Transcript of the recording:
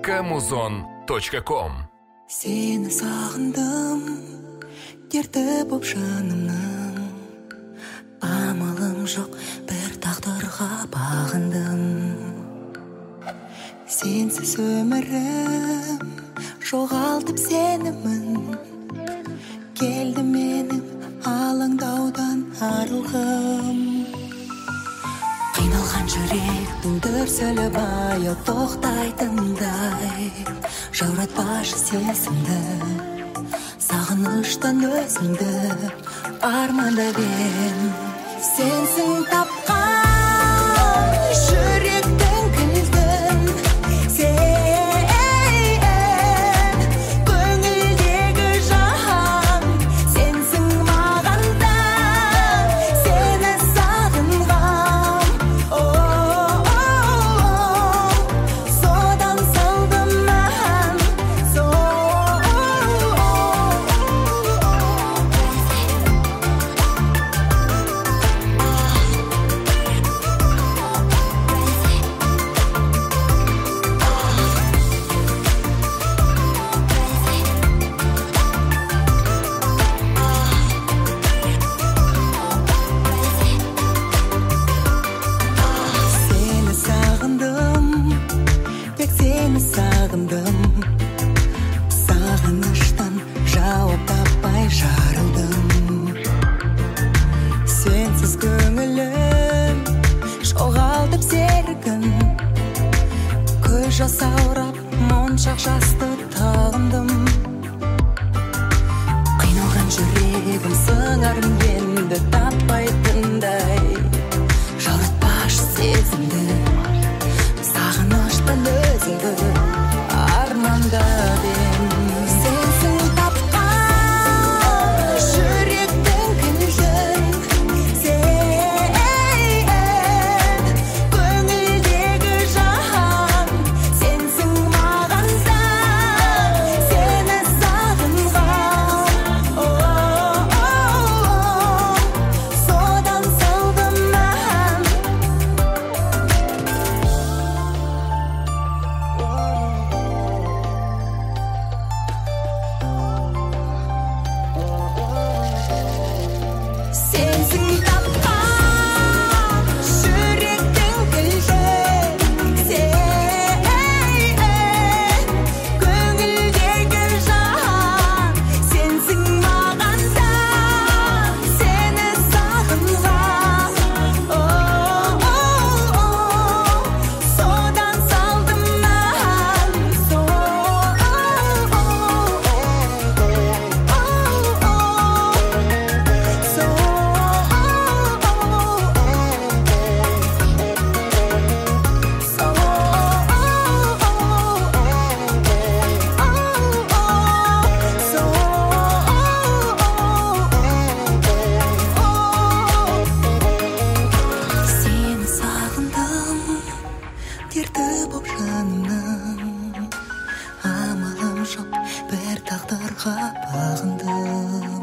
www.muzon.com. Seni sağındım, derdi boп жанымның. Амалым жоқ, бір тағдырға бағындым. Сенсіз өмірім, жоғалтып сенімін. Келді менің алаңдаудан арылғым. Қиналған жүректің дүрсілі баяу тоқтайтындай. Жауратпашы сезімді, сағыныштан өзіңді армандап ем. Сенсің тапқан жүректің кілтін. Сен көңілдегі жан. Сенсің маған да сені сағынғам. Содан салдым мән. Сені сағындым, тек сені сағындым. Сағыныштан жауап таппай жарылдым. Сенсіз көңілім жоғалтып серігін. Көз жасаурап моншақ жасты тағындым. Қиналған жүрегім сыңарым енді таппайтындай. Жауратпашы сезімді, сағыныштан өзіңді армандап ем. Сенсің тапқан жүректің кілтін. Сен көңілдегі жан. Сенсің маған да сені сағынғам. Содан салдым мән. Сенсің тапқан жүректің кілтін. Сен көңілдегі жан. Сенсің маған да сені сағынғам. Содан салдым мән. Сені сағындым, дерті боп жанымның. Амалым жоқ, бір тағдырға бағындым.